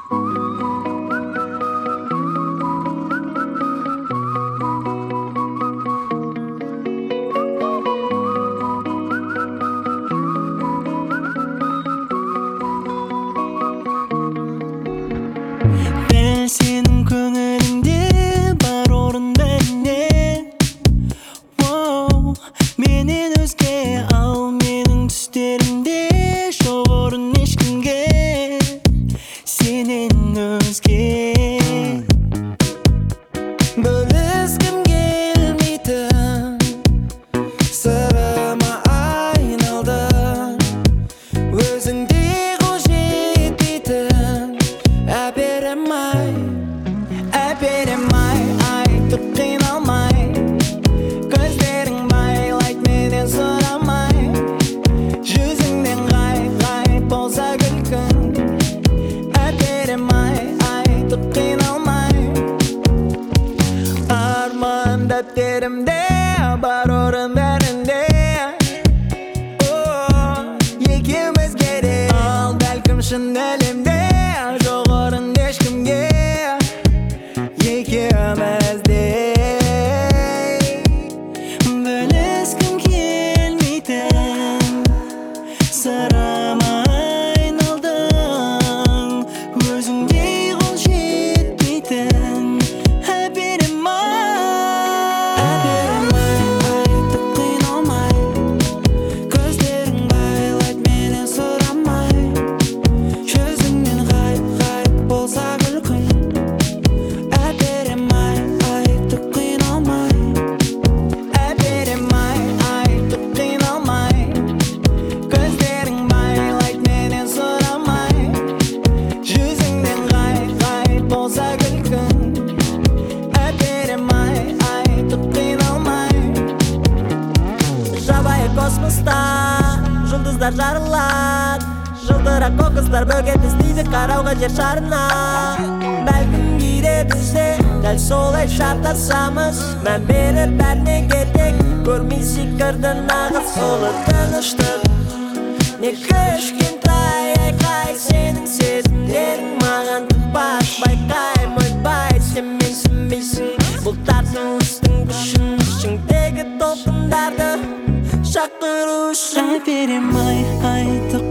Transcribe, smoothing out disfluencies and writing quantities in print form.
Дәл сенің көңіліңде бар орын бәріне. Менен өзге ал менің түстерімде жоқ орын ешкімге сенен өзге. Бөліскім келмейтін сырыма айналдың, өзіңде қол жетпейтін әперім-ай, әперім-ай, айтып қиналмай, көздерің байлайды менен сұрамай, жүзіңнен ғайып болса күлкің. Әперім-ай, айтып қиналмай, арман дәптерімде бар орын бәрінде. Екеумізге де ал бәлкім шын әлемде жоқ орын ешкімге екеумізде. Бөліскім келмейтін сырыма айналдың, өзіңде қол жетпейтін әперім-ай, әперім-ай, айтып қиналмай, көздерің байлайды менен сұрамай, жүзіңнен ғайып болса күлкің. Әперім-ай, айтып қиналмай, әперім-ай, айтып қиналмай, көздерің байлайды менен сұрамай, жүзіңнен ғайып болса күлкің. Әперім-ай, айтып қиналмай. Жабайы космоста жұлдыздар жарылады, жылтырақ қоқыстар бөгет іздейді қарауға жер шарына. Бәлкім кейде бізде дәл солай шатасамыз, мән беріп бәріне кетек көрмейсек кірді нағыз ұлы тыныштық. Не кішкентай айқай сенің сезімдерің маған тұқпақ, байқаймын ойбай сен менсінбейсің бұлттардың үстің күшін, ішіңдегі толқындарды шақыру үшін. Әперім-ай, айтып